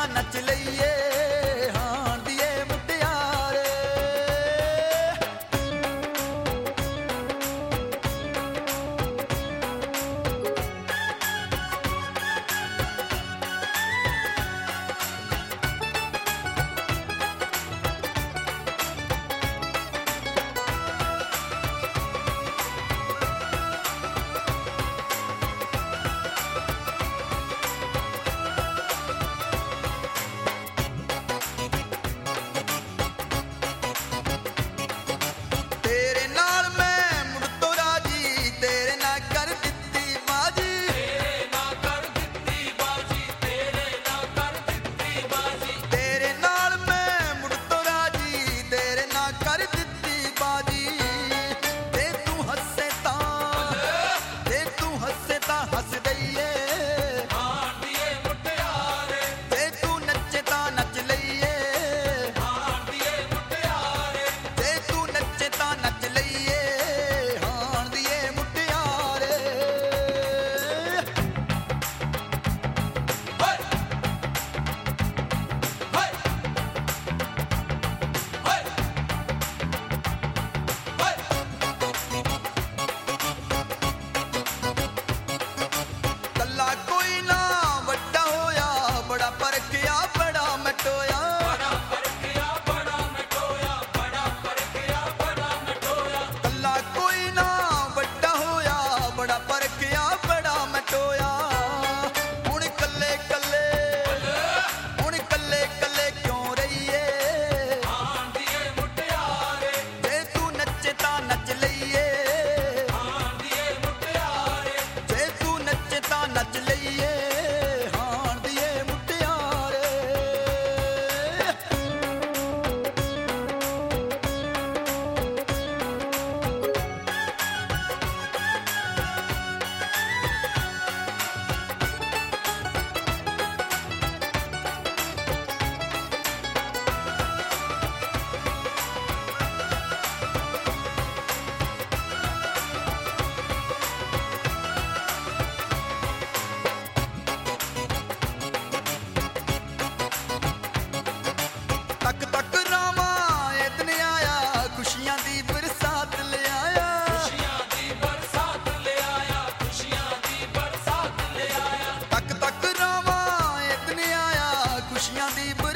ਨੱਚ ਲਈਏ ਹਾਣ ਦੀਏ ਮੁਟਿਆਰੇ। ਤੇਰੇ ਨਾਲ ਮੈਂ ਮੁੜ ਤੋਂ ਰਾਜੀ, ਤੇਰੇ ਨਾਲ ਕਰ ਦਿੱਤੀ ਬਾਜੀ। ਤੇਰੇ ਨਾਲ ਕਰ ਦਿੱਤੀ ਬਾਜੀ, ਤੇਰੇ ਨਾਲ ਕਰ ਦਿੱਤੀ ਬਾਜੀ। ਤੇਰੇ ਨਾਲ ਮੈਂ ਮੁੜ ਤੋਂ ਰਾਜੀ, ਤੇਰੇ ਨਾਲ ਕਰ ਦਿੱਤੀ ਬਾਜੀ। ਜੇ ਤੂੰ ਹੱਸੇ ਤਾਂ ਹੱਸ ਦਈਏ ਹਾਣ ਦੀਏ ਮੁਟਿਆਰੇ, ਜੇ ਤੂੰ ਨੱਚੇ ਤਾਂ ਨੱਚ ਲਈਏ ਹਾਣ ਦੀਏ ਮੁਟਿਆਰੇ। ਜੇ ਤੂੰ ਨੱਚੇ ਤਾਂ ਨੱਚ ਲਈਏ ਹਾਣ ਦੀਏ ਮੁਟਿਆਰੇ। ਹਾਏ ਹਾਏ ਹਾਏ ਕੱਲਾ ਕੋਈ ਨਾ ਵੱਡਾ ਹੋਇਆ, ਬੜਾ ਪਰਖਿਆ ਬੜਾ ਮਟੋਇਆ। ਬੜਾ ਪਰਖਿਆ ਬੜਾ ਮਟੋਇਆ, ਬੜਾ ਪਰਖਿਆ ਬੜਾ ਮਟੋਇਆ। ਕੱਲਾ ਕੋਈ ਨਾ ਵੱਡਾ ਹੋਇਆ, ਬੜਾ ਪਰਖਿਆ ਬੜਾ ਮਟੋਇਆ। ਹੁਣ ਕੱਲੇ ਕੱਲੇ ਕਿਉਂ ਰਹੀਏ ਹਾਣ ਦੀਏ ਮੁਟਿਆਰੇ, ਜੇ ਤੂੰ ਨੱਚੇ ਤਾਂ ਨੱਚ ਲਈਏ ਹਾਣ ਦੀਏ ਮੁਟਿਆਰੇ। ਜੇ ਤੂੰ ਨੱਚੇ ਤਾਂ ਨੱਚ ਲਈਏ ਹਾਣ ਦੀਏ ਮੁਟਿਆਰੇ। ਤੱਕ ਤੱਕ ਰਾਵਾਂ ਇਹ ਦਿਨ ਆਇਆ, ਖੁਸ਼ੀਆਂ ਦੀ ਬਰਸਾਤ ਲਿਆਇਆ। ਖੁਸ਼ੀਆਂ ਦੀ ਬਰਸਾਤ ਲਿਆਇਆ, ਖੁਸ਼ੀਆਂ ਦੀ ਬਰਸਾਤ ਲਿਆਇਆ। ਤੱਕ ਤੱਕ ਰਾਵਾਂ ਇਹ ਦਿਨ ਆਇਆ, ਖੁਸ਼ੀਆਂ ਦੀ